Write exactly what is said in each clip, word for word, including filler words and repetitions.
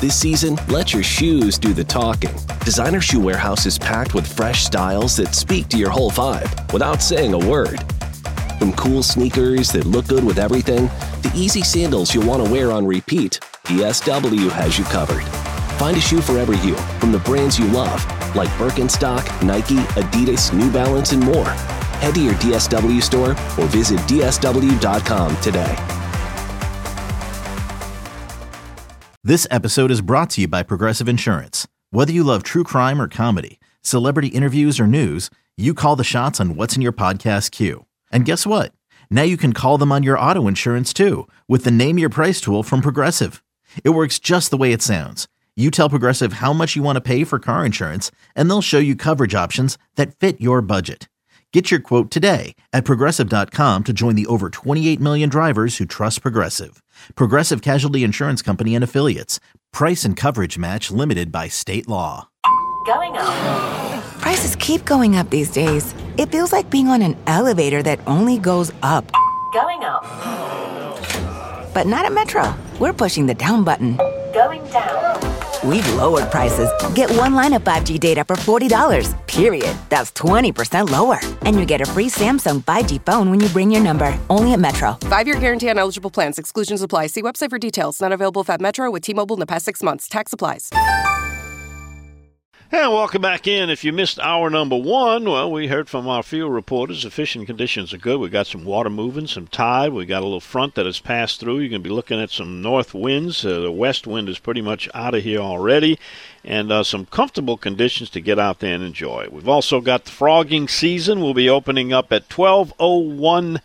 This season, let your shoes do the talking. Designer Shoe Warehouse is packed with fresh styles that speak to your whole vibe without saying a word. From cool sneakers that look good with everything, to easy sandals you'll want to wear on repeat, D S W has you covered. Find a shoe for every you from the brands you love, like Birkenstock, Nike, Adidas, New Balance, and more. Head to your D S W store or visit D S W dot com today. This episode is brought to you by Progressive Insurance. Whether you love true crime or comedy, celebrity interviews or news, you call the shots on what's in your podcast queue. And guess what? Now you can call them on your auto insurance too with the Name Your Price tool from Progressive. It works just the way it sounds. You tell Progressive how much you want to pay for car insurance, and they'll show you coverage options that fit your budget. Get your quote today at Progressive dot com to join the over twenty-eight million drivers who trust Progressive. Progressive Casualty Insurance Company and Affiliates. Price and coverage match limited by state law. Going up. Prices keep going up these days. It feels like being on an elevator that only goes up. Going up. But not at Metro. We're pushing the down button. Going down. We've lowered prices. Get one line of five G data for forty dollars, period. That's twenty percent lower. And you get a free Samsung five G phone when you bring your number. Only at Metro. Five-year guarantee on eligible plans. Exclusions apply. See website for details. Not available if at Metro with T-Mobile in the past six months. Tax applies. And welcome back in. If you missed hour number one, well, we heard from our field reporters. The fishing conditions are good. We got some water moving, some tide. We got a little front that has passed through. You're going to be looking at some north winds. Uh, the west wind is pretty much out of here already. And uh, some comfortable conditions to get out there and enjoy. We've also got the frogging season. We'll be opening up at twelve oh one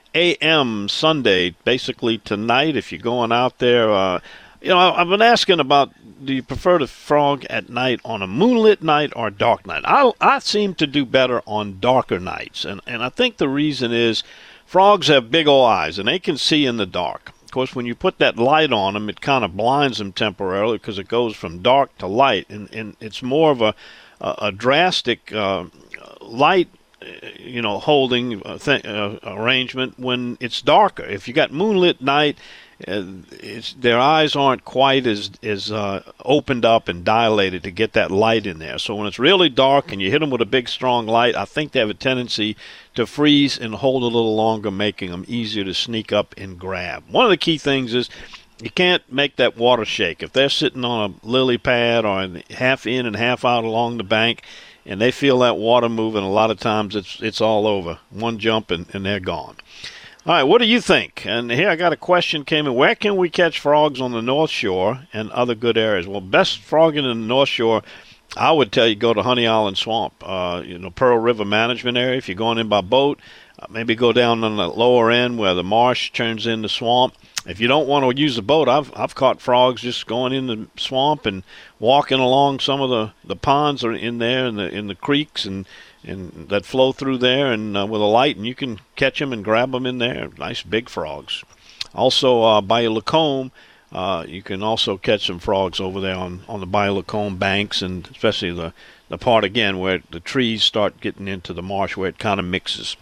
a.m. Sunday, basically tonight. If you're going out there, uh, you know, I've been asking about, do you prefer to frog at night on a moonlit night or a dark night? I, I seem to do better on darker nights, and, and I think the reason is frogs have big old eyes, and they can see in the dark. Of course, when you put that light on them, it kind of blinds them temporarily because it goes from dark to light, and, and it's more of a, a, a drastic uh, light you know, holding uh, th- uh, arrangement when it's darker. If you got moonlit night, uh, it's, their eyes aren't quite as as uh, opened up and dilated to get that light in there. So when it's really dark and you hit them with a big, strong light, I think they have a tendency to freeze and hold a little longer, making them easier to sneak up and grab. One of the key things is you can't make that water shake. If they're sitting on a lily pad or half in and half out along the bank, and they feel that water moving, a lot of times it's it's all over. One jump and, and they're gone. All right, what do you think? And here I got a question came in. Where can we catch frogs on the North Shore and other good areas? Well, best frogging in the North Shore, I would tell you go to Honey Island Swamp, uh, you know, Pearl River Management Area. If you're going in by boat, uh, maybe go down on the lower end where the marsh turns into swamp. If you don't want to use the boat, I've I've caught frogs just going in the swamp and walking along some of the, the ponds are in there in the in the creeks and, and that flow through there and uh, with a light, and you can catch them and grab them in there. Nice big frogs. Also uh, by Lacombe, uh, you can also catch some frogs over there on, on the Bayou Lacombe banks, and especially the, the part again where the trees start getting into the marsh where it kind of mixes.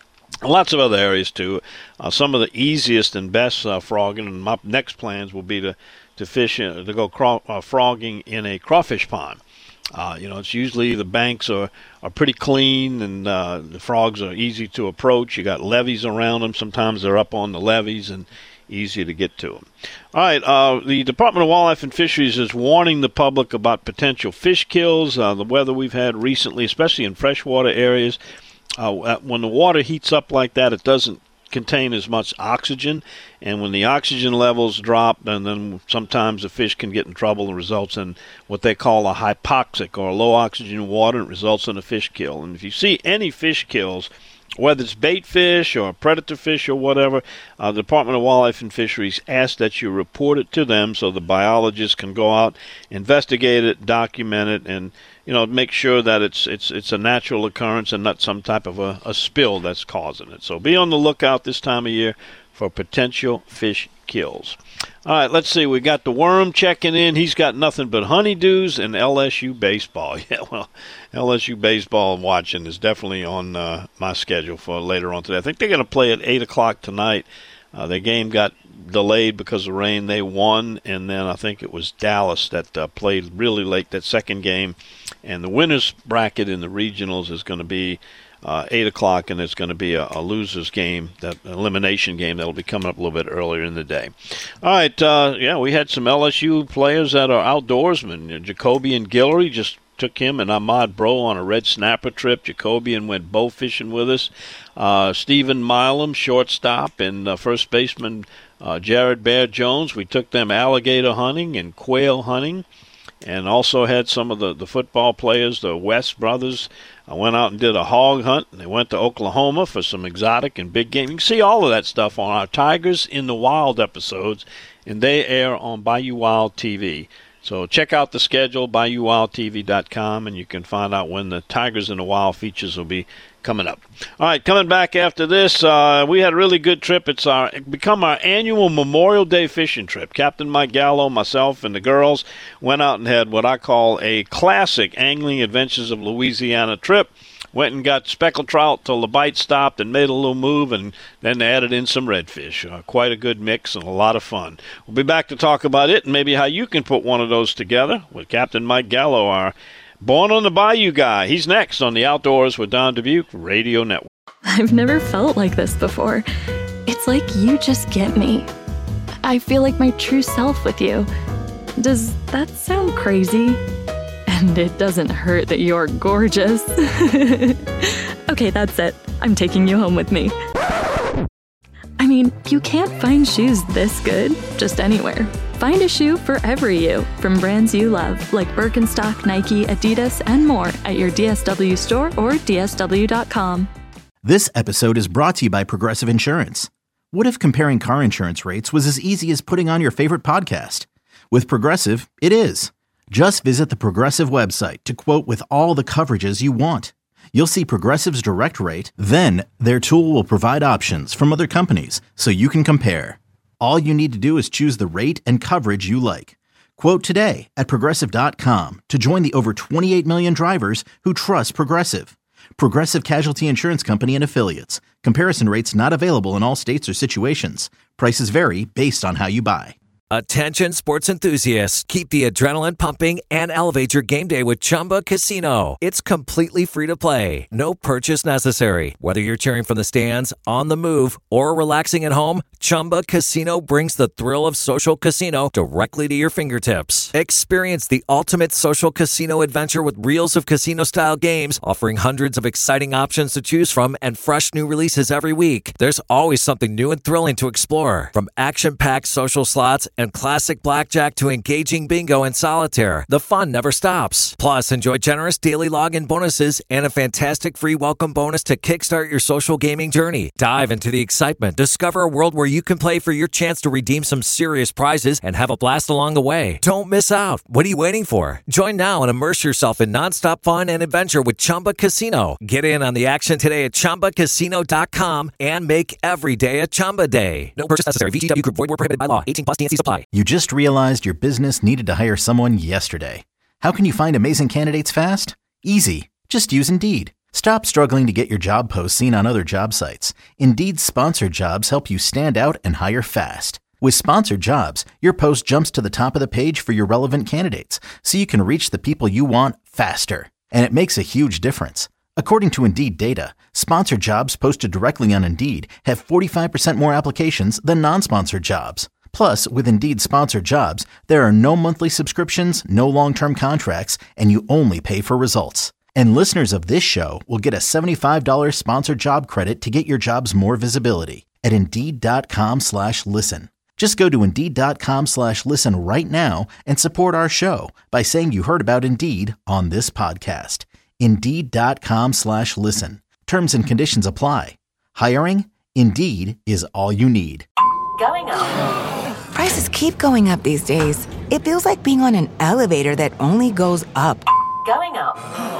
Lots of other areas too. Uh, some of the easiest and best uh, frogging, and my next plans will be to to fish in, to go craw, uh, frogging in a crawfish pond. Uh, you know, it's usually the banks are, are pretty clean, and uh, the frogs are easy to approach. You got levees around them. Sometimes they're up on the levees and easy to get to them. All right, uh, the Department of Wildlife and Fisheries is warning the public about potential fish kills. Uh, the weather we've had recently, especially in freshwater areas. Uh, when the water heats up like that, it doesn't contain as much oxygen, and when the oxygen levels drop, then, then sometimes the fish can get in trouble and results in what they call a hypoxic or low oxygen water, and it results in a fish kill. And if you see any fish kills, whether it's bait fish or predator fish or whatever, uh, the Department of Wildlife and Fisheries asks that you report it to them so the biologists can go out, investigate it, document it, and you know, make sure that it's it's it's a natural occurrence and not some type of a, a spill that's causing it. So be on the lookout this time of year for potential fish kills. All right, let's see. We got the worm checking in. He's got nothing but honeydews and L S U baseball. Yeah, well, L S U baseball watching is definitely on uh, my schedule for later on today. I think they're going to play at eight o'clock tonight. Uh, the game got delayed because of rain. They won, and then I think it was Dallas that uh, played really late that second game. And the winners bracket in the regionals is going to be uh, eight o'clock, and it's going to be a, a loser's game, that elimination game that'll be coming up a little bit earlier in the day. All right, uh, yeah, we had some L S U players that are outdoorsmen. Jacoby and Guillory just took him and Ahmad Bro on a red snapper trip. Jacobian went bow fishing with us. Uh, Stephen Milam, shortstop, and uh, first baseman uh, Jared Bear Jones. We took them alligator hunting and quail hunting, and also had some of the, the football players, the West brothers, uh, went out and did a hog hunt. They went to Oklahoma for some exotic and big game. You can see all of that stuff on our Tigers in the Wild episodes, and they air on Bayou Wild T V. So check out the schedule, bayou wild t v dot com, and you can find out when the Tigers in the Wild features will be coming up. All right, coming back after this, uh, we had a really good trip. It's our become our annual Memorial Day fishing trip. Captain Mike Gallo, myself, and the girls went out and had what I call a classic Angling Adventures of Louisiana trip. Went and got speckled trout till the bite stopped and made a little move, and then they added in some redfish. Uh, quite a good mix and a lot of fun. We'll be back to talk about it and maybe how you can put one of those together with Captain Mike Gallo, our Born on the Bayou guy. He's next on the Outdoors with Don Dubuque Radio Network. I've never felt like this before. It's like you just get me. I feel like my true self with you. Does that sound crazy? And it doesn't hurt that you're gorgeous. Okay, that's it. I'm taking you home with me. I mean, you can't find shoes this good just anywhere. Find a shoe for every you from brands you love, like Birkenstock, Nike, Adidas, and more at your D S W store or D S W dot com. This episode is brought to you by Progressive Insurance. What if comparing car insurance rates was as easy as putting on your favorite podcast? With Progressive, it is. Just visit the Progressive website to quote with all the coverages you want. You'll see Progressive's direct rate, then their tool will provide options from other companies so you can compare. All you need to do is choose the rate and coverage you like. Quote today at progressive dot com to join the over twenty-eight million drivers who trust Progressive. Progressive Casualty Insurance Company and Affiliates. Comparison rates not available in all states or situations. Prices vary based on how you buy. Attention sports enthusiasts, keep the adrenaline pumping and elevate your game day with Chumba Casino. It's completely free to play. No purchase necessary. Whether you're cheering from the stands, on the move, or relaxing at home, Chumba Casino brings the thrill of social casino directly to your fingertips. Experience the ultimate social casino adventure with reels of casino-style games, offering hundreds of exciting options to choose from and fresh new releases every week. There's always something new and thrilling to explore. From action-packed social slots and classic blackjack to engaging bingo and solitaire, the fun never stops. Plus, enjoy generous daily login bonuses and a fantastic free welcome bonus to kickstart your social gaming journey. Dive into the excitement. Discover a world where you can play for your chance to redeem some serious prizes and have a blast along the way. Don't miss out. What are you waiting for? Join now and immerse yourself in nonstop fun and adventure with Chumba Casino. Get in on the action today at chumba casino dot com and make every day a Chumba day. No purchase necessary. V G W Group. Void where prohibited by law. eighteen plus. T N C supply. You just realized your business needed to hire someone yesterday. How can you find amazing candidates fast? Easy. Just use Indeed. Stop struggling to get your job posts seen on other job sites. Indeed's sponsored jobs help you stand out and hire fast. With sponsored jobs, your post jumps to the top of the page for your relevant candidates, so you can reach the people you want faster. And it makes a huge difference. According to Indeed data, sponsored jobs posted directly on Indeed have forty-five percent more applications than non-sponsored jobs. Plus, with Indeed sponsored jobs, there are no monthly subscriptions, no long-term contracts, and you only pay for results. And listeners of this show will get a seventy-five dollars sponsored job credit to get your jobs more visibility at Indeed.com slash listen. Just go to Indeed.com slash listen right now and support our show by saying you heard about Indeed on this podcast. Indeed.com slash listen. Terms and conditions apply. Hiring? Indeed is all you need. Going up. Prices keep going up these days. It feels like being on an elevator that only goes up. Going up.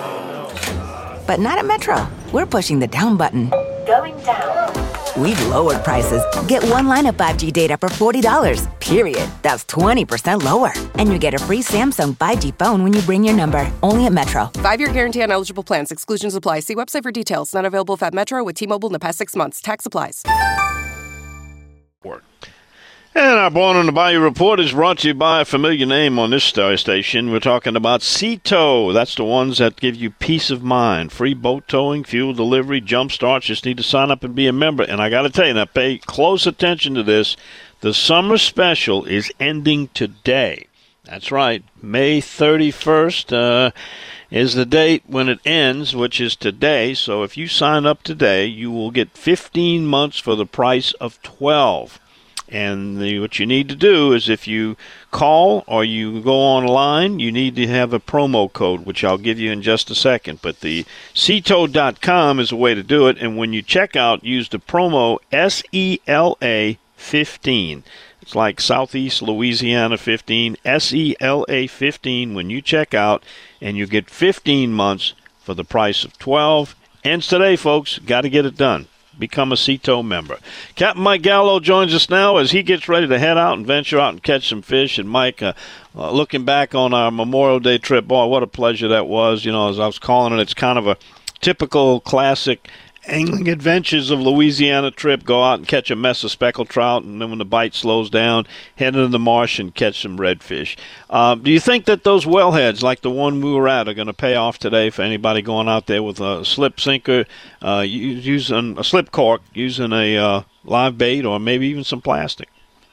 But not at Metro. We're pushing the down button. Going down. We've lowered prices. Get one line of five G data for forty dollars, period. That's twenty percent lower. And you get a free Samsung five G phone when you bring your number. Only at Metro. Five-year guarantee on eligible plans. Exclusions apply. See website for details. Not available if at Metro with T-Mobile in the past six months. Tax applies. And our Born on the Bayou Report is brought to you by a familiar name on this star station. We're talking about Sea Tow. That's the ones that give you peace of mind. Free boat towing, fuel delivery, jump starts. Just need to sign up and be a member. And I got to tell you, now pay close attention to this. The summer special is ending today. That's right. May thirty-first uh, is the date when it ends, which is today. So if you sign up today, you will get fifteen months for the price of twelve. And the, what you need to do is if you call or you go online, you need to have a promo code, which I'll give you in just a second. But the sea tow dot com is a way to do it. And when you check out, use the promo S E L A fifteen. It's like Southeast Louisiana fifteen, S E L A fifteen when you check out, and you get fifteen months for the price of twelve. Ends today, folks. Got to get it done. Become a Sea Tow member. Captain Mike Gallo joins us now as he gets ready to head out and venture out and catch some fish. And Mike, uh, uh, looking back on our Memorial Day trip, boy, what a pleasure that was. You know, as I was calling it, it's kind of a typical classic angling adventures of Louisiana trip. Go out and catch a mess of speckled trout, and then when the bite slows down, head into the marsh and catch some redfish. Um, do you think that those wellheads, like the one we were at, are going to pay off today for anybody going out there with a slip sinker, uh, using a slip cork, using a uh, live bait, or maybe even some plastic?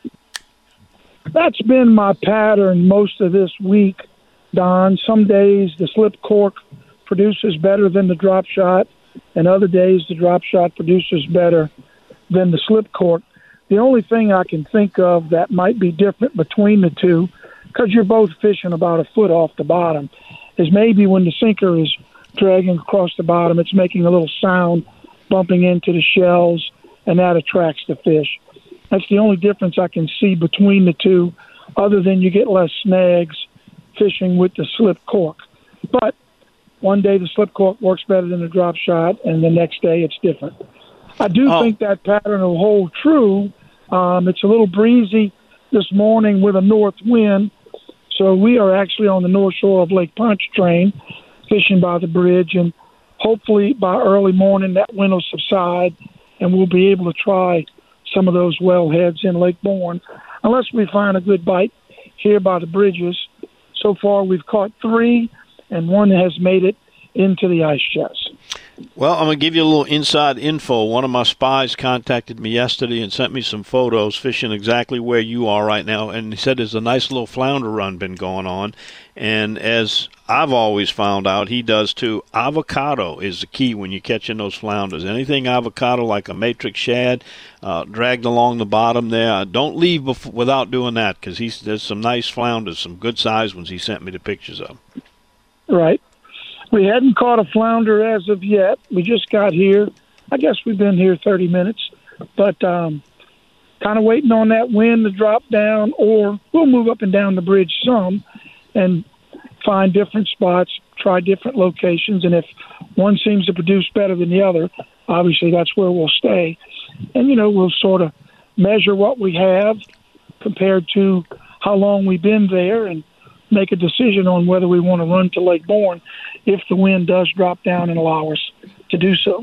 That's been my pattern most of this week, Don. Some days the slip cork produces better than the drop shot, and other days the drop shot produces better than the slip cork. The only thing I can think of that might be different between the two, because you're both fishing about a foot off the bottom, is maybe when the sinker is dragging across the bottom, it's making a little sound bumping into the shells, and that attracts the fish. That's the only difference I can see between the two, other than you get less snags fishing with the slip cork. But one day the slip cork works better than the drop shot, and the next day it's different. I do oh. think that pattern will hold true. Um, it's a little breezy this morning with a north wind, so we are actually on the north shore of Lake Pontchartrain fishing by the bridge, and hopefully by early morning that wind will subside, and we'll be able to try some of those wellheads in Lake Bourne, unless we find a good bite here by the bridges. So far we've caught three, and one has made it into the ice chest. Well, I'm going to give you a little inside info. One of my spies contacted me yesterday and sent me some photos fishing exactly where you are right now, and he said there's a nice little flounder run been going on. And as I've always found out, he does too, avocado is the key when you're catching those flounders. Anything avocado, like a matrix shad, uh, dragged along the bottom there, don't leave before, without doing that, because there's some nice flounders, some good sized ones he sent me the pictures of. Right. We hadn't caught a flounder as of yet. We just got here. I guess we've been here thirty minutes, but um, kind of waiting on that wind to drop down, or we'll move up and down the bridge some and find different spots, try different locations, and if one seems to produce better than the other, obviously that's where we'll stay. And, you know, we'll sort of measure what we have compared to how long we've been there and make a decision on whether we want to run to Lake Bourne if the wind does drop down and allow us to do so.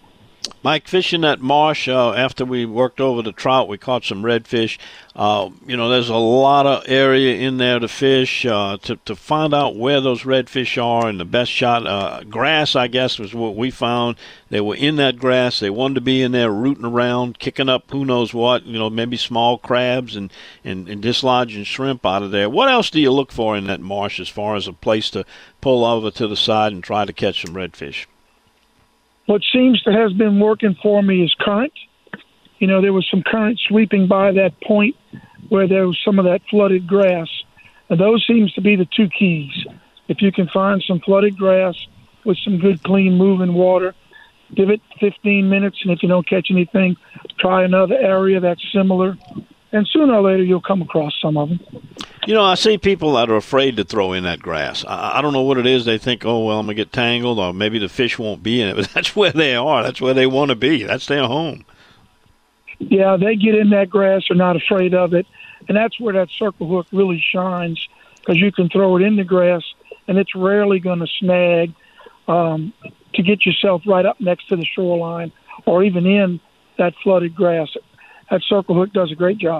Mike, fishing that marsh, uh, after we worked over the trout, we caught some redfish. Uh, you know, there's a lot of area in there to fish, uh, to, to find out where those redfish are and the best shot. Uh, grass, I guess, was what we found. They were in that grass. They wanted to be in there rooting around, kicking up who knows what, you know, maybe small crabs and, and, and dislodging shrimp out of there. What else do you look for in that marsh as far as a place to pull over to the side and try to catch some redfish? What seems to have been working for me is current. You know, there was some current sweeping by that point where there was some of that flooded grass. And those seems to be the two keys. If you can find some flooded grass with some good, clean, moving water, give it fifteen minutes, and if you don't catch anything, try another area that's similar. And sooner or later, you'll come across some of them. You know, I see people that are afraid to throw in that grass. I, I don't know what it is. They think, oh, well, I'm going to get tangled, or maybe the fish won't be in it. But that's where they are. That's where they want to be. That's their home. Yeah, they get in that grass. They're not afraid of it. And that's where that circle hook really shines, because you can throw it in the grass, and it's rarely going to snag um, to get yourself right up next to the shoreline or even in that flooded grass. That circle hook does a great job.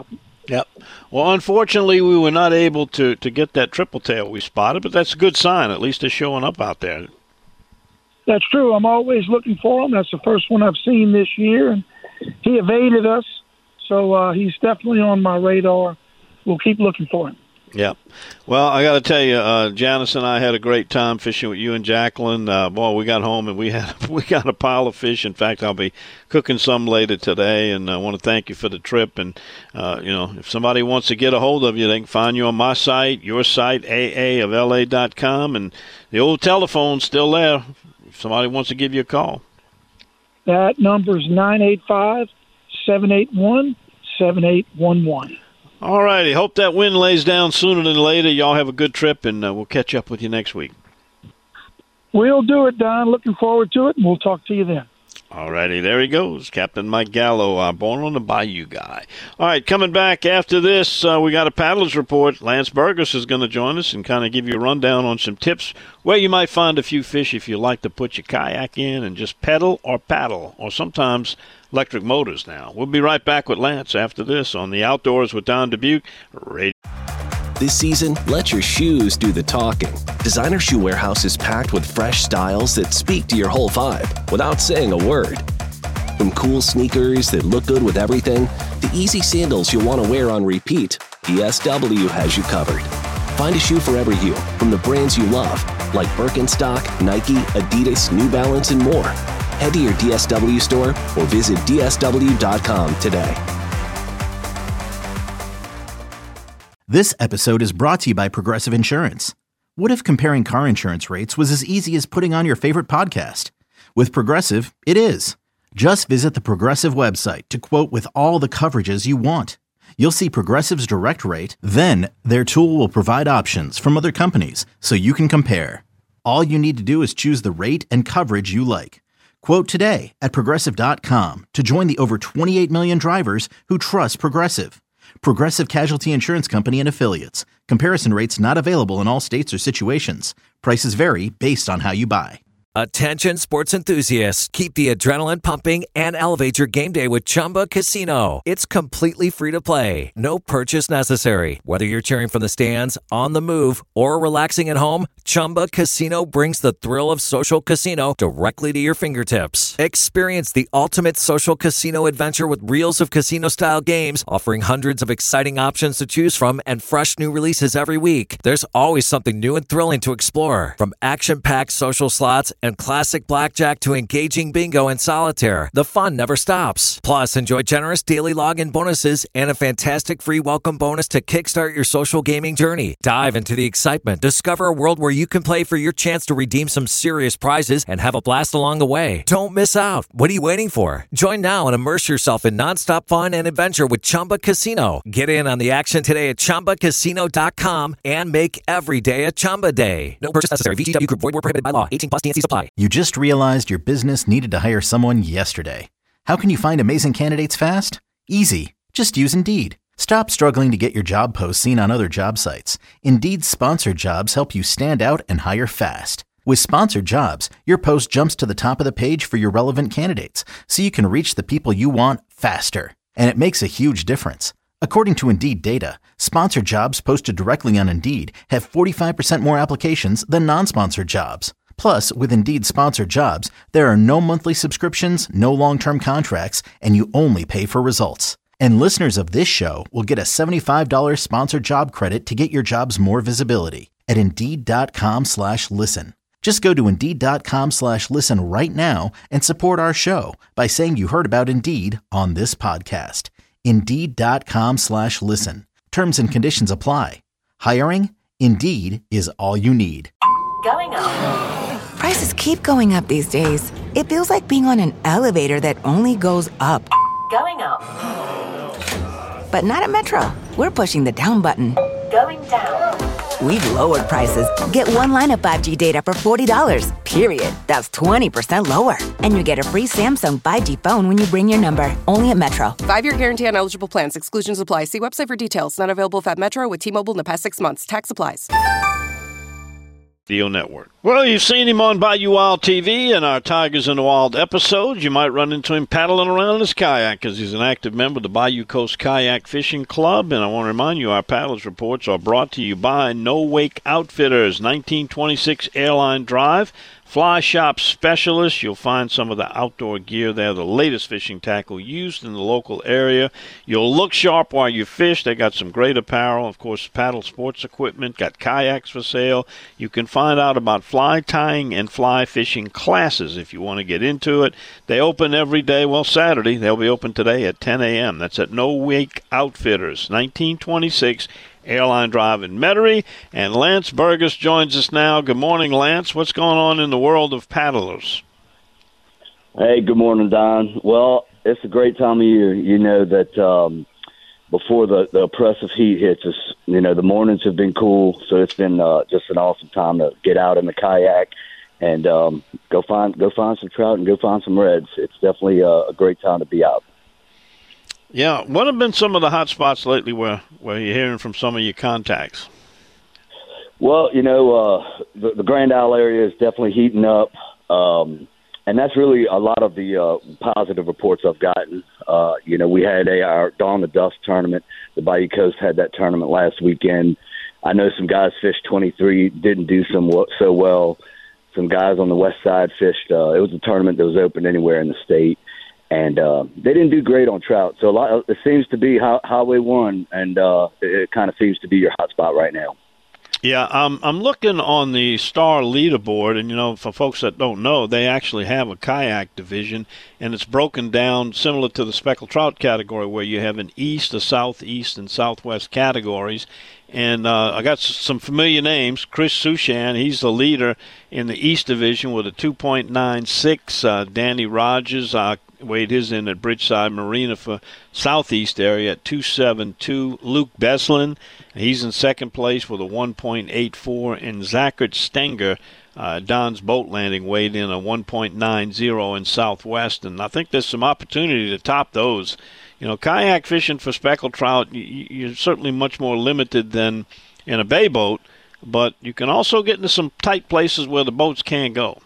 Yep. Well, unfortunately, we were not able to, to get that triple tail we spotted, but that's a good sign. At least they're showing up out there. That's true. I'm always looking for him. That's the first one I've seen this year, and he evaded us, so uh, he's definitely on my radar. We'll keep looking for him. Yeah. Well, I got to tell you, uh, Janice and I had a great time fishing with you and Jacqueline. Uh, boy, we got home and we had we got a pile of fish. In fact, I'll be cooking some later today, and I want to thank you for the trip. And, uh, you know, if somebody wants to get a hold of you, they can find you on my site, your site, A A of L A dot com, and the old telephone's still there if somebody wants to give you a call. That number's nine eight five, seven eight one, seven eight one one. All righty. Hope that wind lays down sooner than later. Y'all have a good trip, and uh, we'll catch up with you next week. We'll do it, Don. Looking forward to it, and we'll talk to you then. All righty. There he goes, Captain Mike Gallo, uh, born on the Bayou guy. All right, coming back after this, uh, we got a paddler's report. Lance Burgess is going to join us and kind of give you a rundown on some tips where you might find a few fish if you like to put your kayak in and just pedal or paddle, or sometimes electric motors now. We'll be right back with Lance after this on the Outdoors with Don Dubuque Radio. This season, let your shoes do the talking. Designer Shoe Warehouse is packed with fresh styles that speak to your whole vibe without saying a word. From cool sneakers that look good with everything, to easy sandals you'll want to wear on repeat, D S W has you covered. Find a shoe for every you from the brands you love, like Birkenstock, Nike, Adidas, New Balance, and more. Head to your D S W store or visit D S W dot com today. This episode is brought to you by Progressive Insurance. What if comparing car insurance rates was as easy as putting on your favorite podcast? With Progressive, it is. Just visit the Progressive website to quote with all the coverages you want. You'll see Progressive's direct rate, then their tool will provide options from other companies so you can compare. All you need to do is choose the rate and coverage you like. Quote today at Progressive dot com to join the over twenty-eight million drivers who trust Progressive. Progressive Casualty Insurance Company and Affiliates. Comparison rates not available in all states or situations. Prices vary based on how you buy. Attention sports enthusiasts, keep the adrenaline pumping and elevate your game day with Chumba Casino. It's completely free to play. No purchase necessary. Whether you're cheering from the stands, on the move, or relaxing at home, Chumba Casino brings the thrill of social casino directly to your fingertips. Experience the ultimate social casino adventure with reels of casino-style games, offering hundreds of exciting options to choose from and fresh new releases every week. There's always something new and thrilling to explore, from action-packed social slots and classic blackjack to engaging bingo and solitaire. The fun never stops. Plus, enjoy generous daily login bonuses and a fantastic free welcome bonus to kickstart your social gaming journey. Dive into the excitement. Discover a world where you can play for your chance to redeem some serious prizes and have a blast along the way. Don't miss out. What are you waiting for? Join now and immerse yourself in nonstop fun and adventure with Chumba Casino. Get in on the action today at Chumba Casino dot com and make every day a Chumba day. No purchase necessary. V G W Group. Void where prohibited by law. eighteen plus T N C supply. You just realized your business needed to hire someone yesterday. How can you find amazing candidates fast? Easy. Just use Indeed. Stop struggling to get your job post seen on other job sites. Indeed's sponsored jobs help you stand out and hire fast. With sponsored jobs, your post jumps to the top of the page for your relevant candidates, so you can reach the people you want faster. And it makes a huge difference. According to Indeed data, sponsored jobs posted directly on Indeed have forty-five percent more applications than non-sponsored jobs. Plus, with Indeed sponsored jobs, there are no monthly subscriptions, no long-term contracts, and you only pay for results. And listeners of this show will get a seventy-five dollars sponsored job credit to get your jobs more visibility at Indeed.com slash listen. Just go to Indeed.com slash listen right now and support our show by saying you heard about Indeed on this podcast. Indeed.com slash listen. Terms and conditions apply. Hiring? Indeed is all you need. Going up. Prices keep going up these days. It feels like being on an elevator that only goes up. Going up. But not at Metro. We're pushing the down button. Going down. We've lowered prices. Get one line of five G data for forty dollars, period. That's twenty percent lower. And you get a free Samsung five G phone when you bring your number. Only at Metro. Five-year guarantee on eligible plans. Exclusions apply. See website for details. Not available if at Metro with T-Mobile in the past six months. Tax applies. Radio Network. Well, you've seen him on Bayou Wild T V and our Tigers in the Wild episodes. You might run into him paddling around in his kayak because he's an active member of the Bayou Coast Kayak Fishing Club. And I want to remind you, our paddlers reports are brought to you by No Wake Outfitters, nineteen twenty-six Airline Drive. Fly Shop Specialist. You'll find some of the outdoor gear there, the latest fishing tackle used in the local area. You'll look sharp while you fish. They got some great apparel, of course, paddle sports equipment, got kayaks for sale. You can find out about fly tying and fly fishing classes if you want to get into it. They open every day. Well, Saturday, they'll be open today at ten a.m. That's at No Wake Outfitters, nineteen twenty-six Airline Drive in Metairie. And Lance Burgess joins us now. Good morning, Lance. What's going on in the world of paddlers? Hey, good morning, Don. Well, it's a great time of year. You know that um, before the, the oppressive heat hits us, you know, the mornings have been cool, so it's been uh, just an awesome time to get out in the kayak and um, go find go find some trout and go find some reds. It's definitely a, a great time to be out. Yeah, what have been some of the hot spots lately where, where you're hearing from some of your contacts? Well, you know, uh, the, the Grand Isle area is definitely heating up, um, and that's really a lot of the uh, positive reports I've gotten. Uh, you know, we had a, our Dawn the Dusk tournament. The Bayou Coast had that tournament last weekend. I know some guys fished twenty-three, didn't do some so well. Some guys on the west side fished. Uh, it was a tournament that was open anywhere in the state. And uh, they didn't do great on trout. So a lot of, it seems to be how, Highway one, and uh, it, it kind of seems to be your hot spot right now. Yeah, um, I'm looking on the Star leaderboard, and, you know, for folks that don't know, they actually have a kayak division, and it's broken down similar to the speckled trout category where you have an east, a southeast, and southwest categories. And uh, I got some familiar names. Chris Sushan, he's the leader in the East Division with a two point nine six. Uh, Danny Rogers uh, weighed his in at Bridgeside Marina for Southeast area at two seventy-two. Luke Beslin, he's in second place with a one point eight four. And Zachert Stenger, uh, Don's Boat Landing, weighed in a one point nine zero in Southwest. And I think there's some opportunity to top those. You know, kayak fishing for speckled trout, you're certainly much more limited than in a bay boat, but you can also get into some tight places where the boats can't go.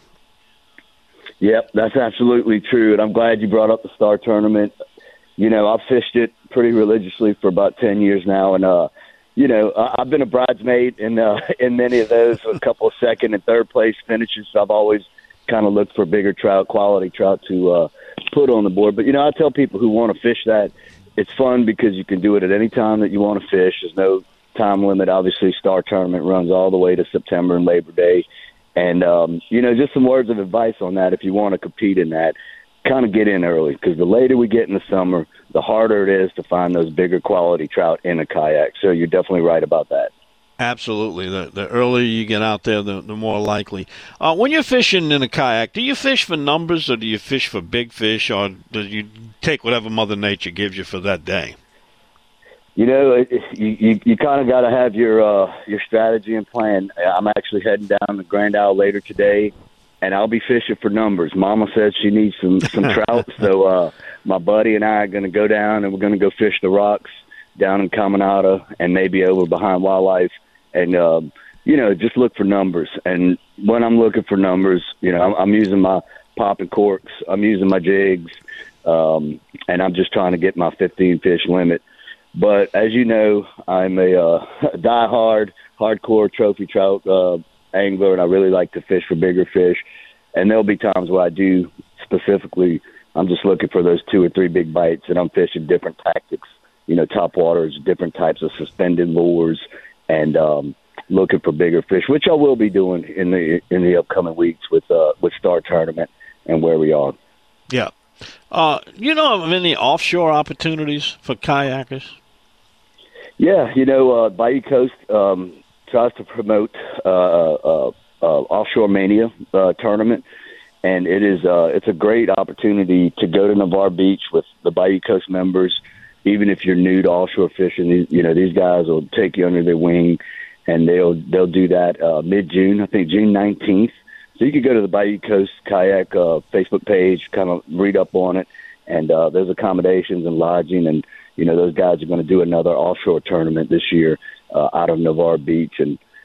Yep, that's absolutely true, and I'm glad you brought up the Star Tournament. You know, I've fished it pretty religiously for about ten years now, and, uh, you know, I've been a bridesmaid in, uh, in many of those, with a couple of second and third place finishes, so I've always kind of looked for bigger trout, quality trout to uh, put on the board. But, you know, I tell people who want to fish that it's fun because you can do it at any time that you want to fish. There's no time limit. Obviously, Star Tournament runs all the way to September and Labor Day. And, um, you know, just some words of advice on that. If you want to compete in that, kind of get in early, because the later we get in the summer, the harder it is to find those bigger quality trout in a kayak. So you're definitely right about that. Absolutely. The, the earlier you get out there, the, the more likely. Uh, when you're fishing in a kayak, do you fish for numbers or do you fish for big fish, or do you take whatever Mother Nature gives you for that day? You know, it, it, you you, you kind of got to have your uh, your strategy and plan. I'm actually heading down to Grand Isle later today, and I'll be fishing for numbers. Mama said she needs some, some trout, so uh, my buddy and I are going to go down, and we're going to go fish the rocks down in Caminada and maybe over behind Wildlife. And, um, you know, just look for numbers. And when I'm looking for numbers, you know, I'm, I'm using my popping corks, I'm using my jigs, um, and I'm just trying to get my fifteen fish limit. But as you know, I'm a uh, die-hard, hardcore trophy trout uh, angler, and I really like to fish for bigger fish. And there'll be times where I do specifically, I'm just looking for those two or three big bites, and I'm fishing different tactics, you know, top waters, different types of suspended lures, and um, looking for bigger fish, which I will be doing in the in the upcoming weeks with uh, with Star Tournament and where we are. Yeah. Uh, you know of any offshore opportunities for kayakers? Yeah, you know, uh, Bayou Coast um, tries to promote uh, uh, uh, Offshore Mania uh, tournament, and it is uh, it's a great opportunity to go to Navarre Beach with the Bayou Coast members. Even if you're new to offshore fishing, these, you know, these guys will take you under their wing, and they'll they'll do that uh, mid-June, I think June nineteenth. So you can go to the Bayou Coast Kayak uh, Facebook page, kind of read up on it, and uh, there's accommodations and lodging, and, you know, those guys are going to do another offshore tournament this year uh, out of Navarre Beach. And,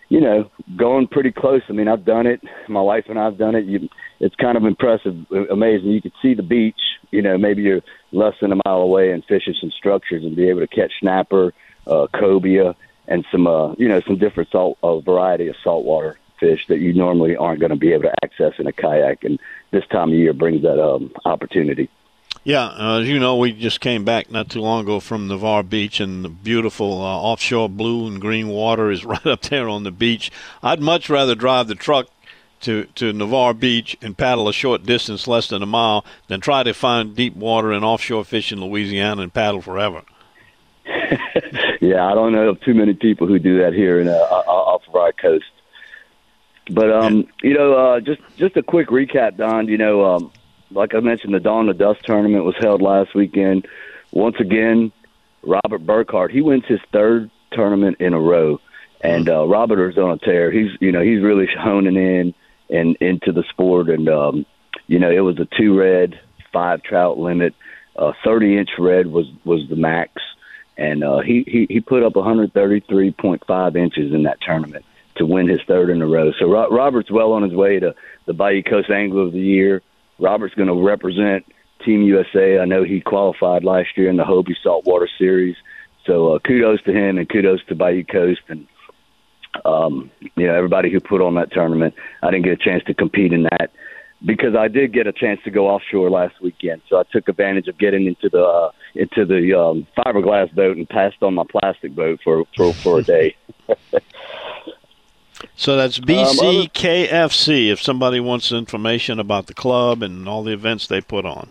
you know, going pretty close. I mean, I've done it. My wife and I have done it. You, it's kind of impressive, amazing. You could see the beach, you know, maybe you're less than a mile away and fishing some structures and be able to catch snapper, uh, cobia, and some, uh, you know, some different salt, a variety of saltwater fish that you normally aren't going to be able to access in a kayak. And this time of year brings that um, opportunity. Yeah, uh, as you know, we just came back not too long ago from Navarre Beach, and the beautiful uh, offshore blue and green water is right up there on the beach. I'd much rather drive the truck to, to Navarre Beach and paddle a short distance, less than a mile, than try to find deep water and offshore fish in Louisiana and paddle forever. Yeah, I don't know of too many people who do that here in, uh, off of our coast. But, um, you know, uh, just, just a quick recap, Don, you know, um, like I mentioned, the Dawn to Dusk tournament was held last weekend. Once again, Robert Burkhart, he wins his third tournament in a row. And uh, Robert is on a tear. He's, you know, he's really honing in and into the sport. And, um, you know, it was a two red, five trout limit. Uh, thirty-inch red was, was the max. And uh, he, he, he put up one thirty-three point five inches in that tournament to win his third in a row. So Ro- Robert's well on his way to the Bayou Coast Angler of the Year. Robert's going to represent Team U S A. I know he qualified last year in the Hobie Saltwater Series. So uh, kudos to him and kudos to Bayou Coast and, um, you know, everybody who put on that tournament. I didn't get a chance to compete in that because I did get a chance to go offshore last weekend. So I took advantage of getting into the uh, into the um, fiberglass boat and passed on my plastic boat for, for, for a day. So that's B C K F C, um, if somebody wants information about the club and all the events they put on.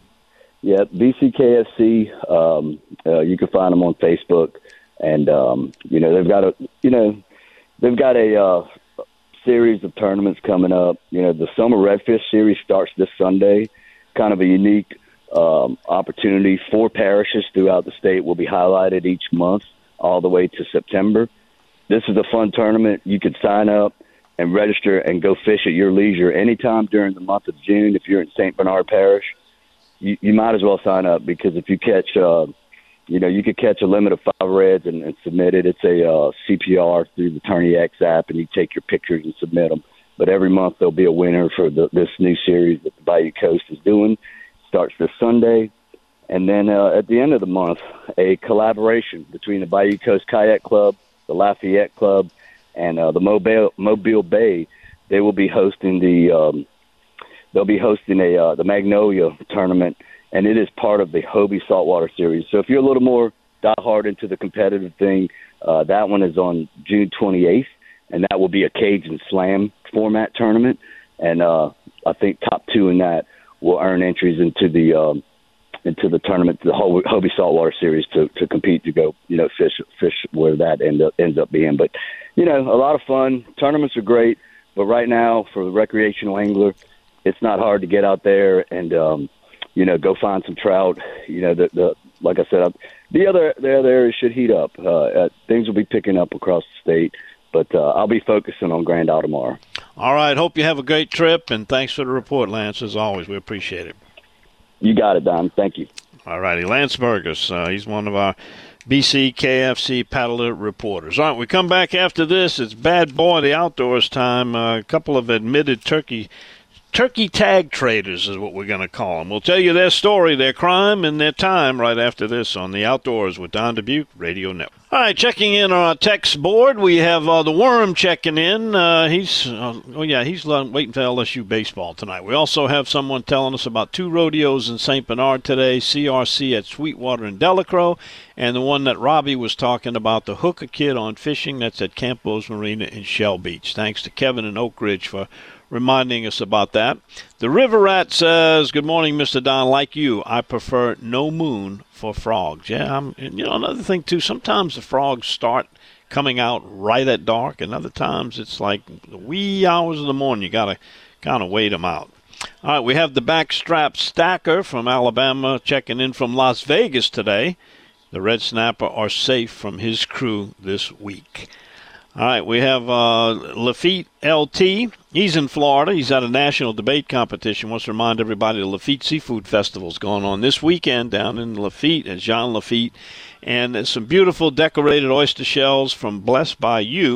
Yeah, B C K F C, um, uh, you can find them on Facebook. And, um, you know, they've got a, you know, they've got a uh, series of tournaments coming up. You know, the Summer Redfish Series starts this Sunday, kind of a unique um, opportunity. Four parishes throughout the state will be highlighted each month all the way to September. This is a fun tournament. You can sign up and register and go fish at your leisure anytime during the month of June. If you're in Saint Bernard Parish, you, you might as well sign up because if you catch, uh, you know, you could catch a limit of five reds and, and submit it. It's a uh, C P R through the Tourney X app, and you take your pictures and submit them. But every month there'll be a winner for the, this new series that the Bayou Coast is doing. It starts this Sunday. And then uh, at the end of the month, a collaboration between the Bayou Coast Kayak Club, the Lafayette Club, and uh, the Mobile Mobile Bay. They will be hosting the um, they'll be hosting a uh, the Magnolia tournament, and it is part of the Hobie Saltwater Series. So if you're a little more diehard into the competitive thing, uh, that one is on June twenty-eighth, and that will be a cage and slam format tournament. And uh, I think top two in that will earn entries into the um, into the tournament, the Hobie Saltwater Series, to, to compete to go, you know, fish fish where that end up, ends up being. But, you know, a lot of fun. Tournaments are great, but right now for the recreational angler, it's not hard to get out there and, um, you know, go find some trout. You know, the, the like I said, the other the other areas should heat up. Uh, uh, things will be picking up across the state, but uh, I'll be focusing on Grand Isle tomorrow. All right. Hope you have a great trip, and thanks for the report, Lance, as always. We appreciate it. You got it, Don. Thank you. All righty. Lance Burgess. Uh, he's one of our B C K F C paddler reporters. All right, we come back after this. It's Bad Boy the Outdoors time. Uh, a couple of admitted turkey turkey tag traders is what we're going to call them. We'll tell you their story, their crime, and their time right after this on The Outdoors with Don Dubuque Radio Network. All right, checking in on our text board, we have uh, the Worm checking in. Uh, he's, uh, oh yeah, he's waiting for L S U baseball tonight. We also have someone telling us about two rodeos in Saint Bernard today, C R C at Sweetwater and Delacroix, and the one that Robbie was talking about, the Hooker Kid on fishing, that's at Campos Marina in Shell Beach. Thanks to Kevin in Oak Ridge for reminding us about that. The River Rat says, good morning, Mister Don. Like you, I prefer no moon for frogs. Yeah, I'm, and you know, another thing, too, sometimes the frogs start coming out right at dark, and other times it's like the wee hours of the morning. You got to kind of wait them out. All right, we have the Backstrap Stacker from Alabama checking in from Las Vegas today. The red snapper are safe from his crew this week. All right, we have uh, Lafitte L T. He's in Florida. He's at a national debate competition. Wants to remind everybody the Lafitte Seafood Festival is going on this weekend down in Lafitte at Jean Lafitte. And there's some beautiful decorated oyster shells from Blessed by You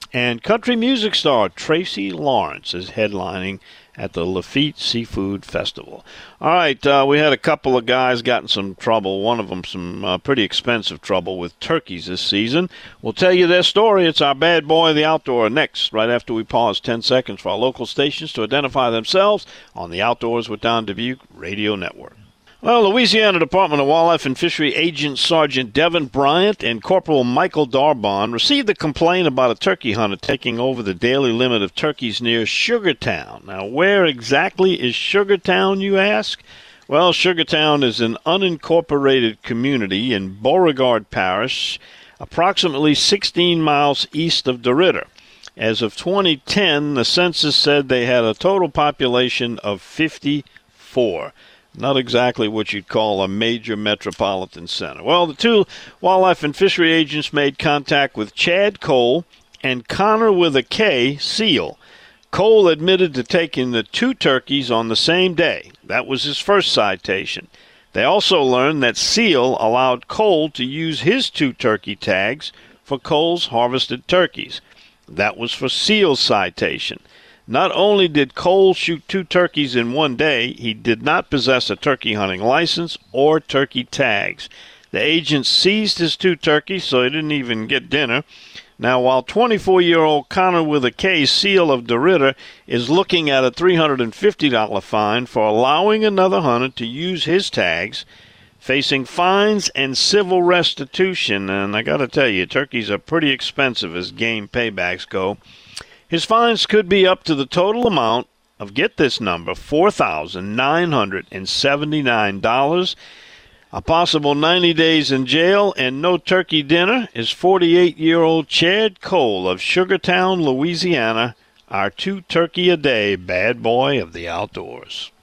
And country music star Tracy Lawrence is headlining at the Lafitte Seafood Festival. All right, uh, we had a couple of guys got in some trouble, one of them some uh, pretty expensive trouble with turkeys this season. We'll tell you their story. It's our bad boy of the outdoor next, right after we pause ten seconds for our local stations to identify themselves on the Outdoors with Don Dubuque Radio Network. Well, Louisiana Department of Wildlife and Fishery Agent Sergeant Devin Bryant and Corporal Michael Darbon received a complaint about a turkey hunter taking over the daily limit of turkeys near Sugartown. Now, where exactly is Sugartown, you ask? Well, Sugartown is an unincorporated community in Beauregard Parish, approximately sixteen miles east of DeRidder. As of twenty ten, the census said they had a total population of fifty-four. Not exactly what you'd call a major metropolitan center. Well, the two wildlife and fishery agents made contact with Chad Cole and Connor with a K, Seal. Cole admitted to taking the two turkeys on the same day. That was his first citation. They also learned that Seal allowed Cole to use his two turkey tags for Cole's harvested turkeys. That was for Seal's citation. Not only did Cole shoot two turkeys in one day, he did not possess a turkey hunting license or turkey tags. The agents seized his two turkeys, so he didn't even get dinner. Now, while twenty-four-year-old Connor with a K, Seal of DeRidder, is looking at a three hundred fifty dollars fine for allowing another hunter to use his tags, facing fines and civil restitution. And I got to tell you, turkeys are pretty expensive as game paybacks go. His fines could be up to the total amount of, get this number, four thousand nine hundred seventy-nine dollars. A possible ninety days in jail and no turkey dinner is forty-eight-year-old Chad Cole of Sugartown, Louisiana, our two-turkey-a-day bad boy of the outdoors.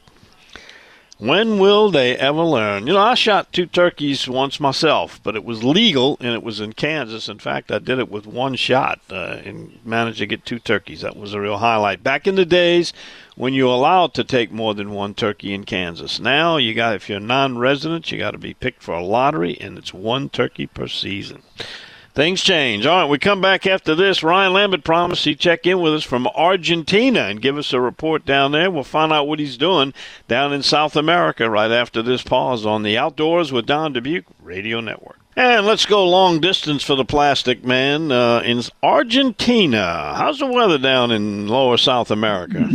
When will they ever learn? You know, I shot two turkeys once myself, but it was legal, and it was in Kansas. In fact, I did it with one shot uh, and managed to get two turkeys. That was a real highlight. Back in the days when you were allowed to take more than one turkey in Kansas. Now, you got if you're a non-resident, you got to be picked for a lottery, and it's one turkey per season. Things change. All right, we come back after this. Ryan Lambert promised he'd check in with us from Argentina and give us a report down there. We'll find out what he's doing down in South America right after this pause on the Outdoors with Don Dubuque Radio Network. And let's go long distance for the Plastic Man uh, in Argentina. How's the weather down in lower South America?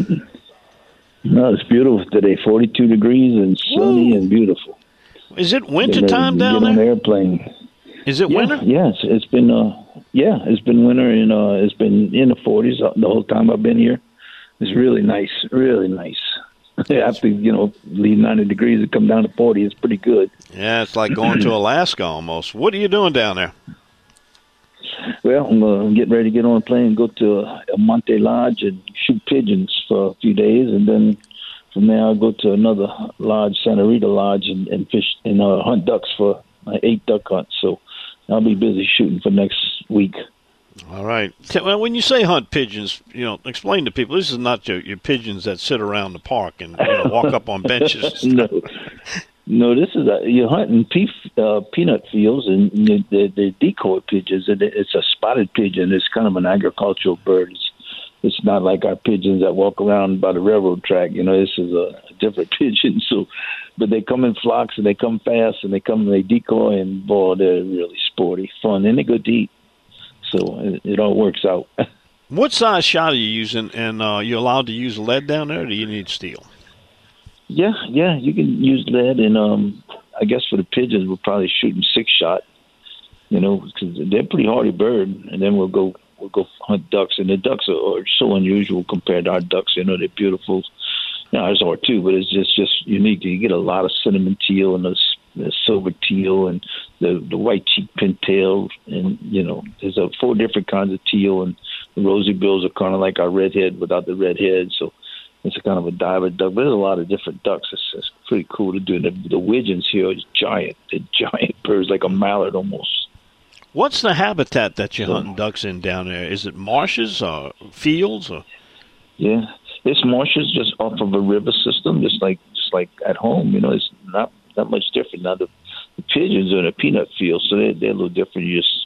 No, it's beautiful today. forty-two degrees and sunny Woo. And beautiful. Is it winter time down there? Get on an airplane. Is it yeah, winter? Yes, it's been. Uh, yeah, it's been winter, and uh, it's been in the forties the whole time I've been here. It's really nice, really nice. After you know, leave ninety degrees and come down to forty, it's pretty good. Yeah, it's like going to Alaska almost. What are you doing down there? Well, I'm uh, getting ready to get on a plane and go to uh, El Monte Lodge and shoot pigeons for a few days, and then from there I'll go to another lodge, Santa Rita Lodge, and, and fish and uh, hunt ducks for uh, eight duck hunts. So I'll be busy shooting for next week. All right. Well, when you say hunt pigeons, you know, explain to people this is not your, your pigeons that sit around the park and you know, walk up on benches. no, no. This is a, you're hunting pea, uh, peanut fields, and they're, they're decoy pigeons. And it's a spotted pigeon. It's kind of an agricultural bird. It's, it's not like our pigeons that walk around by the railroad track. You know, this is a, a different pigeon. So, but they come in flocks and they come fast and they come and they decoy, and boy, they're really sporty, fun, and they're good to eat. So it, it all works out. What size shot are you using, and uh, you allowed to use lead down there, or do you need steel? Yeah, yeah, you can use lead, and um, I guess for the pigeons, we're probably shooting six shot. You know, because they're a pretty hardy bird, and then we'll go we'll go hunt ducks, and the ducks are, are so unusual compared to our ducks. You know, they're beautiful. You know, ours are too, but it's just just unique. You get a lot of cinnamon teal and the, the silver teal and the the white cheek pintail, and you know, there's a four different kinds of teal, and the rosy bills are kind of like our redhead without the red head. So it's a kind of a diver duck, but there's a lot of different ducks. It's, it's pretty cool to do. The, the widgeons here are giant. They're giant birds, like a mallard almost. What's the habitat that you're hunting ducks in down there? Is it marshes or fields? Or? Yeah, it's marshes just off of a river system, just like just like at home. You know, it's not that much different. Now the, the pigeons are in a peanut field, so they're, they're a little different. You just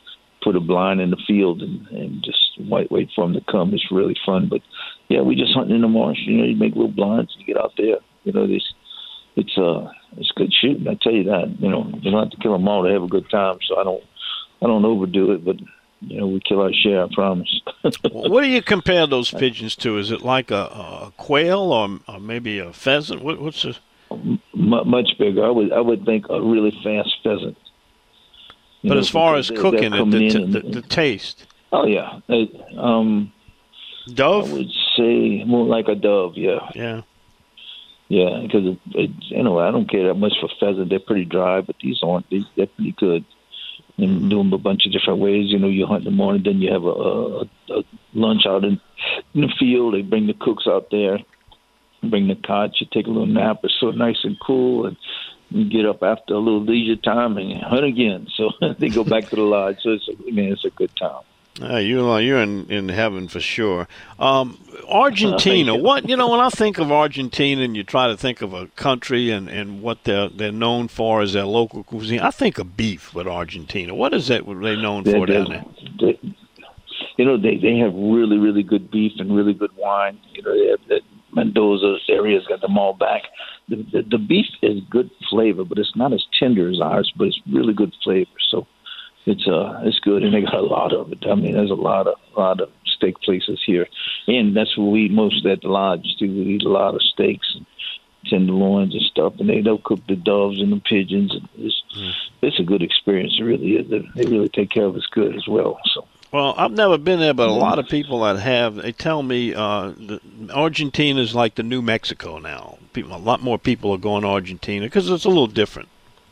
put a blind in the field and, and just wait, wait for them to come. It's really fun. But, yeah, we just hunting in the marsh. You know, you make little blinds and you get out there. You know, this, it's uh, it's good shooting. I tell you that. You know, you don't have to kill them all to have a good time. So I don't, I don't overdo it, but you know, we kill our share, I promise. What do you compare those pigeons to? Is it like a, a quail or, or maybe a pheasant? What, what's the... M- much bigger. I would I would think a really fast pheasant. You but know, as far as cooking it, the, t- the, the taste. Oh, yeah. It, um, dove? I would say more like a dove, yeah. Yeah. Yeah, because, it, it, you know, I don't care that much for pheasant. They're pretty dry, but these aren't. These, they're pretty good. And do them a bunch of different ways. You know, you hunt in the morning, then you have a, a, a lunch out in, in the field. They bring the cooks out there, bring the cots. You take a little nap. It's so nice and cool. And you get up after a little leisure time and hunt again. So they go back to the lodge. So it's, I mean, it's a good time. Uh, you, you're in, in heaven for sure. Um, Argentina, what, you know, when I think of Argentina and you try to think of a country and, and what they're, they're known for as their local cuisine, I think of beef with Argentina. What is that they known for they, down there? They, you know, they, they have really, really good beef and really good wine. You know, they have that Mendoza area's got them all back. The, the, the beef is good flavor, but it's not as tender as ours, but it's really good flavor. So, It's uh, it's good, and they got a lot of it. I mean, there's a lot of lot of steak places here, and that's what we eat most at the lodge too. We eat a lot of steaks, and tenderloins and stuff, and they they'll cook the doves and the pigeons. And it's mm. it's a good experience. It really is. They really take care of us good as well. So. Well, I've never been there, but a lot of people that have, they tell me uh, that Argentina is like the New Mexico now. People, a lot more people are going to Argentina because it's a little different.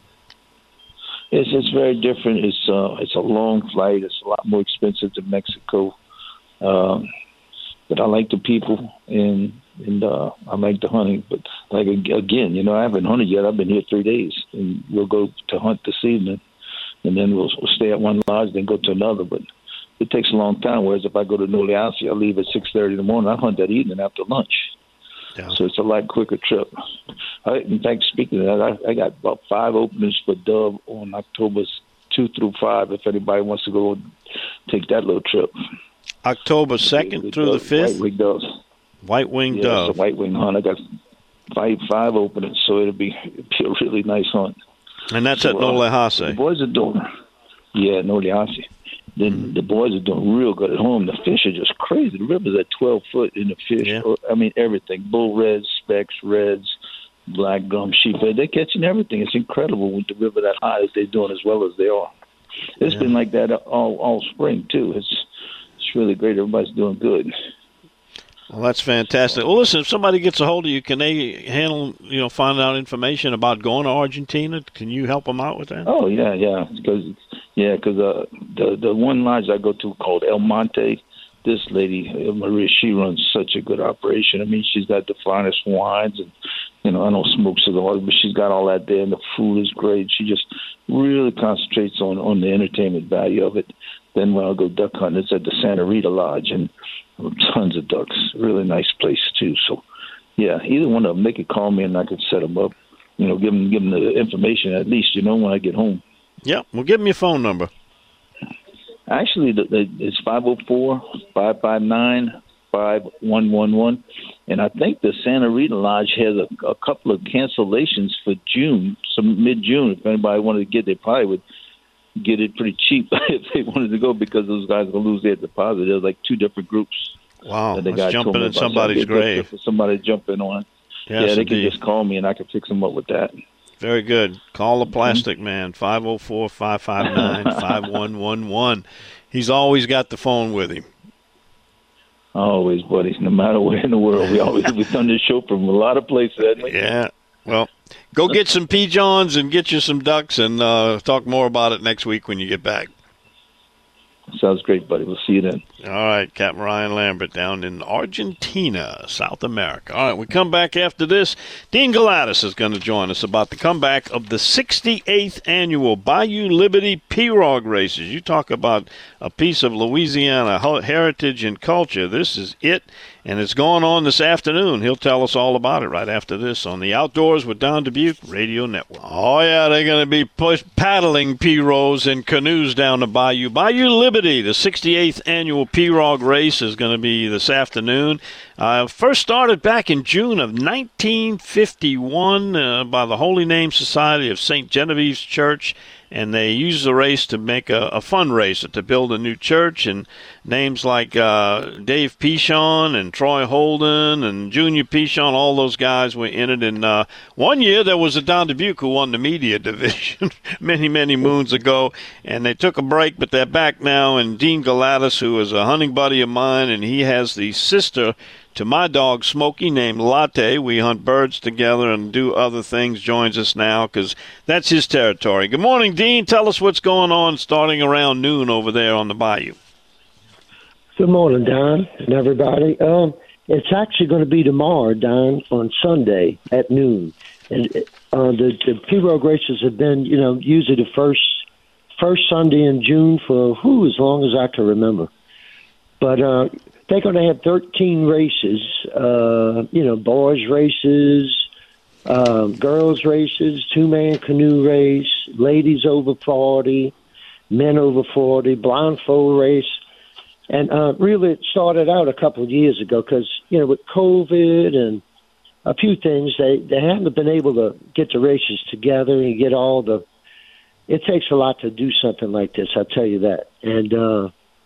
It's it's very different. It's uh it's a long flight. It's a lot more expensive than Mexico, um, but I like the people and and uh, I like the hunting. But like again, you know, I haven't hunted yet. I've been here three days, and we'll go to hunt this evening, and then we'll, we'll stay at one lodge, then go to another. But it takes a long time. Whereas if I go to Noliasi, I leave at six thirty in the morning. I hunt that evening after lunch. Yeah. So it's a lot quicker trip. I, in fact, speaking of that, I, I got about five openings for dove on October two through five. If anybody wants to go take that little trip, October second through dove, the fifth. White wing doves. White wing yeah, dove. It's a white wing hunt. I got five five openings, so it'll be, it'll be a really nice hunt. And that's so, at Noliasi. Uh, the boys are doing, yeah, Noliasi. Then mm-hmm. the boys are doing real good at home. The fish are just crazy. The river's at twelve foot in the fish. Yeah. I mean, everything. Bull reds, specks, reds, black gum, sheephead. They're catching everything. It's incredible with the river that high as they're doing as well as they are. It's yeah. been like that all all spring, too. It's it's really great. Everybody's doing good. Well, that's fantastic. Well, listen, if somebody gets a hold of you, can they handle, you know, find out information about going to Argentina? Can you help them out with that? Oh, yeah, yeah. Because, yeah, because uh, the, the one lodge I go to called El Monte, this lady, Maria, she runs such a good operation. I mean, she's got the finest wines and, you know, I don't smoke cigars, but she's got all that there, and the food is great. She just really concentrates on, on the entertainment value of it. Then when I go duck hunting, it's at the Santa Rita Lodge, and tons of ducks. Really nice place, too. So, yeah, either one of them, they could call me, and I could set them up, you know, give them, give them the information at least, you know, when I get home. Yeah, well, give me your phone number. Actually, the, the, it's five oh four, five five nine, five one one one. And I think the Santa Rita Lodge has a, a couple of cancellations for June, some mid-June. If anybody wanted to get, they probably would get it pretty cheap if they wanted to go because those guys are going to lose their deposit. There's like two different groups. Wow, that that's jumping in somebody's grave. For somebody jumping on. Yes, yeah, they indeed. can just call me and I can fix them up with that. Very good. Call the Plastic mm-hmm. Man, five oh four, five five nine, five one one one. He's always got the phone with him. Always, buddy. No matter where in the world. We always we've done this show from a lot of places, haven't we? Yeah. Well, go get some pigeons and get you some ducks and uh, talk more about it next week when you get back. Sounds great, buddy. We'll see you then. All right, Captain Ryan Lambert down in Argentina, South America. All right, we come back after this. Dean Galatis is going to join us about the comeback of the sixty-eighth annual Bayou Liberty Pirogue Races. You talk about a piece of Louisiana heritage and culture. This is it, and it's going on this afternoon. He'll tell us all about it right after this on the Outdoors with Don Dubuque Radio Network. Oh, yeah, they're going to be push- paddling pirogues and canoes down the bayou. Bayou Liberty, the sixty-eighth annual Pirogue Race, is going to be this afternoon. Uh, first started back in June of nineteen fifty-one uh, by the Holy Name Society of Saint Genevieve's Church, and they used the race to make a, a fundraiser to build a new church, and names like uh, Dave Pichon and Troy Holden and Junior Pichon, all those guys were in it. And uh, one year there was a Don Dubuque who won the media division many, many moons ago, and they took a break, but they're back now. And Dean Galatis, who is a hunting buddy of mine, and he has the sister to my dog Smokey named Latte. We hunt birds together and do other things, joins us now because that's his territory. Good morning, Dean. Tell us what's going on starting around noon over there on the bayou. Good morning, Don, and everybody. Um, it's actually going to be tomorrow, Don, on Sunday at noon. And uh, the, the Pirogue races have been, you know, usually the first first Sunday in June for whew, as long as I can remember. But uh, they're going to have thirteen races, uh, you know, boys races, uh, girls races, two-man canoe race, ladies over forty, men over forty, blindfold race. And uh, really it started out a couple of years ago because, you know, with COVID and a few things, they, they haven't been able to get the races together and get all the – it takes a lot to do something like this, I'll tell you that. And, uh,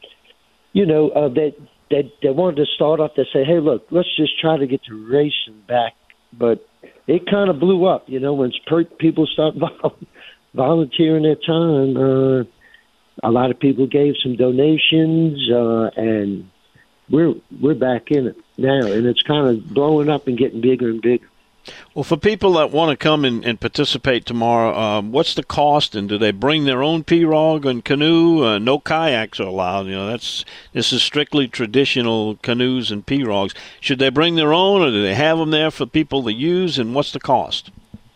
you know, uh, they – They they wanted to start off. They say, "Hey, look, let's just try to get the racing back." But it kind of blew up, you know, when people start vol- volunteering their time. Uh, a lot of people gave some donations, uh, and we're we're back in it now, and it's kind of blowing up and getting bigger and bigger. Well, for people that want to come and, and participate tomorrow, um, what's the cost, and do they bring their own pirogue and canoe? Uh, no kayaks are allowed. You know, that's this is strictly traditional canoes and pirogues. Should they bring their own, or do they have them there for people to use? And what's the cost?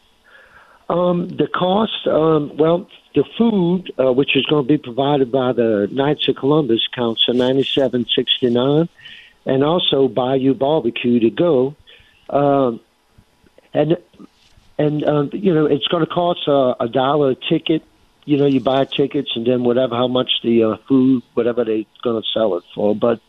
Um, the cost, um, well, the food, uh, which is going to be provided by the Knights of Columbus, counts at ninety-seven sixty-nine, and also Bayou Barbecue to go. Um, And, and um, you know, it's going to cost uh, a dollar a ticket. You know, you buy tickets and then whatever, how much the uh, food, whatever they're going to sell it for. But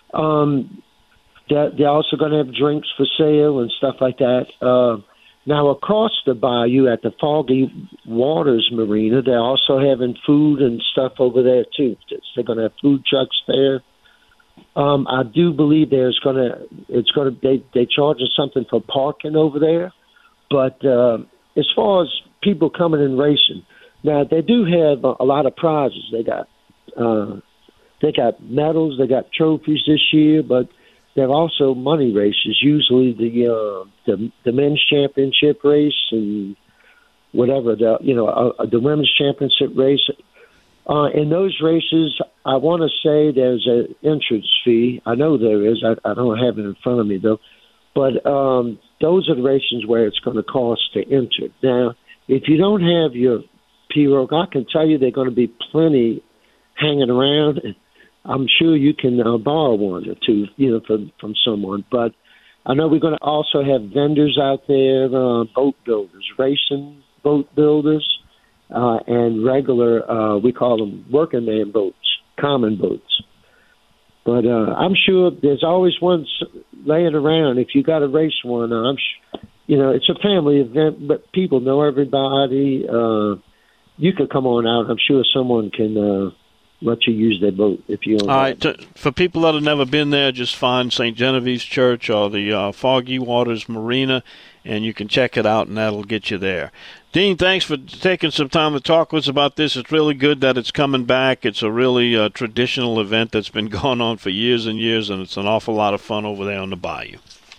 um, they're, they're also going to have drinks for sale and stuff like that. Uh, now, across the bayou at the Foggy Waters Marina, they're also having food and stuff over there, too. They're going to have food trucks there. Um, I do believe there's going to, it's going to, they, they charge us something for parking over there. But uh, as far as people coming and racing, now they do have a, a lot of prizes. They got, uh, they got medals, they got trophies this year, but there are also money races. Usually the, uh, the, the men's championship race and whatever, the, you know, uh, the women's championship race. Uh, in those races, I want to say there's an entrance fee. I know there is. I, I don't have it in front of me, though. But um, those are the races where it's going to cost to enter. Now, if you don't have your pirogue, I can tell you there are going to be plenty hanging around. I'm sure you can uh, borrow one or two, you know, from, from someone. But I know we're going to also have vendors out there, uh, boat builders, racing boat builders. Uh, and regular, uh, we call them working man boats, common boats. But uh, I'm sure there's always one laying around. If you got to race one, uh, I'm, sh- you know, it's a family event, but people know everybody. Uh, you could come on out. I'm sure someone can uh, let you use their boat if you. All right, to, for people that have never been there, just find Saint Genevieve's Church or the uh, Foggy Waters Marina, and you can check it out, and that'll get you there. Dean, thanks for taking some time to talk with us about this. It's really good that it's coming back. It's a really uh, traditional event that's been going on for years and years, and it's an awful lot of fun over there on the bayou.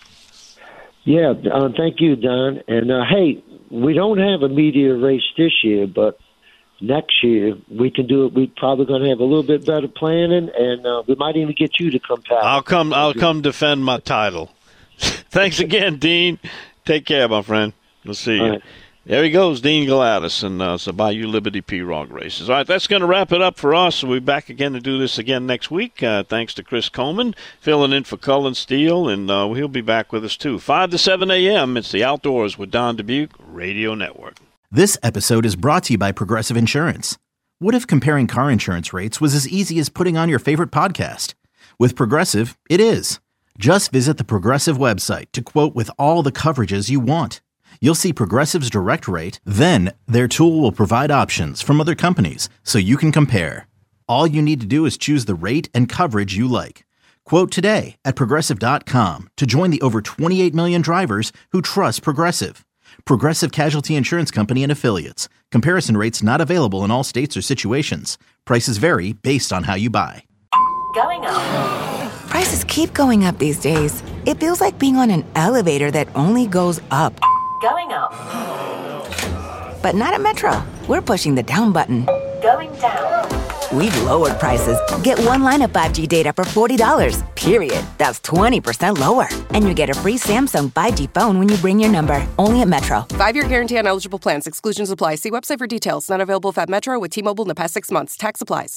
Yeah, uh, thank you, Don. And, uh, hey, we don't have a media race this year, but next year, we can do it. We're probably going to have a little bit better planning, and uh, we might even get you to come back. I'll come. I'll come defend my title. Thanks again, Dean. Take care, my friend. We'll see you. Right. There he goes, Dean Gladys, and uh, so Bayou Liberty P-Rog races. All right, that's going to wrap it up for us. We'll be back again to do this again next week. Uh, thanks to Chris Coleman, filling in for Cullen Steele, and uh, he'll be back with us too. five to seven a.m., it's the Outdoors with Don Dubuque Radio Network. This episode is brought to you by Progressive Insurance. What if comparing car insurance rates was as easy as putting on your favorite podcast? With Progressive, it is. Just visit the Progressive website to quote with all the coverages you want. You'll see Progressive's direct rate, then their tool will provide options from other companies so you can compare. All you need to do is choose the rate and coverage you like. Quote today at Progressive dot com to join the over twenty-eight million drivers who trust Progressive. Progressive Casualty Insurance Company and Affiliates. Comparison rates not available in all states or situations. Prices vary based on how you buy. Going up. Prices keep going up these days. It feels like being on an elevator that only goes up. Going up. But not at Metro. We're pushing the down button. Going down. We've lowered prices. Get one line of five G data for forty dollars, period. That's twenty percent lower. And you get a free Samsung five G phone when you bring your number. Only at Metro. Five-year guarantee on eligible plans. Exclusions apply. See website for details. Not available if at Metro with T-Mobile in the past six months. Tax applies.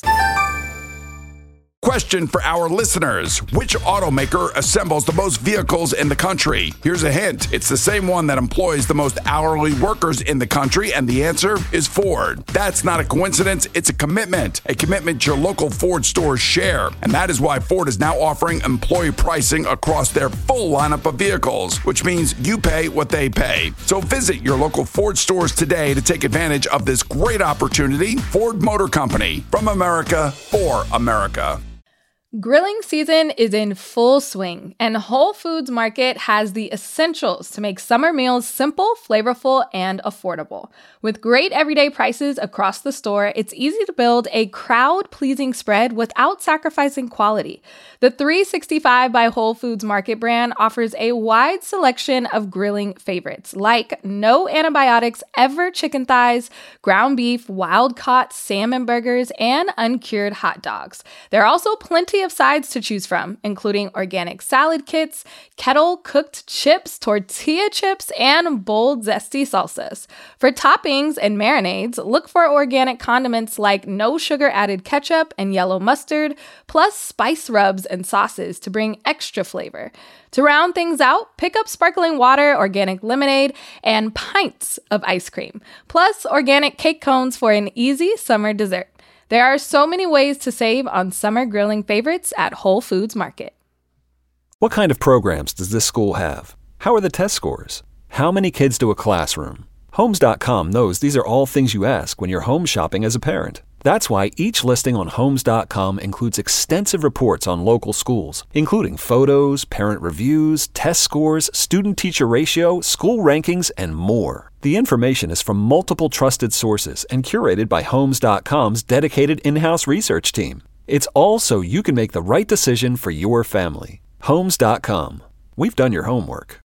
Question for our listeners. Which automaker assembles the most vehicles in the country? Here's a hint. It's the same one that employs the most hourly workers in the country, and the answer is Ford. That's not a coincidence. It's a commitment. A commitment your local Ford stores share. And that is why Ford is now offering employee pricing across their full lineup of vehicles, which means you pay what they pay. So visit your local Ford stores today to take advantage of this great opportunity. Ford Motor Company. From America, for America. Grilling season is in full swing, and Whole Foods Market has the essentials to make summer meals simple, flavorful, and affordable. With great everyday prices across the store, it's easy to build a crowd-pleasing spread without sacrificing quality. The three sixty-five by Whole Foods Market brand offers a wide selection of grilling favorites, like no antibiotics ever chicken thighs, ground beef, wild-caught salmon burgers, and uncured hot dogs. There are also plenty of sides to choose from, including organic salad kits, kettle-cooked chips, tortilla chips, and bold, zesty salsas. For toppings and marinades, look for organic condiments like no sugar-added ketchup and yellow mustard, plus spice rubs and sauces to bring extra flavor. To round things out, pick up sparkling water, organic lemonade, and pints of ice cream, plus organic cake cones for an easy summer dessert. There are so many ways to save on summer grilling favorites at Whole Foods Market. What kind of programs does this school have? How are the test scores? How many kids do a classroom? Homes dot com knows these are all things you ask when you're home shopping as a parent. That's why each listing on Homes dot com includes extensive reports on local schools, including photos, parent reviews, test scores, student-teacher ratio, school rankings, and more. The information is from multiple trusted sources and curated by Homes dot com's dedicated in-house research team. It's all so you can make the right decision for your family. Homes dot com. We've done your homework.